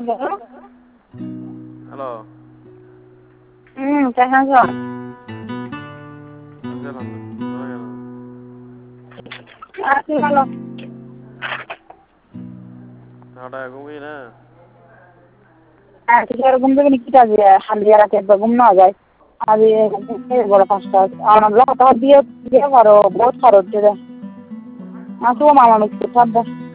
Hello. কেমন আছো? গেলাম কোথায় গেলাম? আছি ভালো। সারাটা ঘুমিয়ে না? ঠিক আছে ঘুম থেকে নিচ্ছি আজ হালিয়া রাতে একবার ঘুম না যায় আজ বড় পাঁচটা আমার দিয়ে দিয়ে পারো বহুত খরচ দেবে আসবো মামা মিষ্টি খাদ্য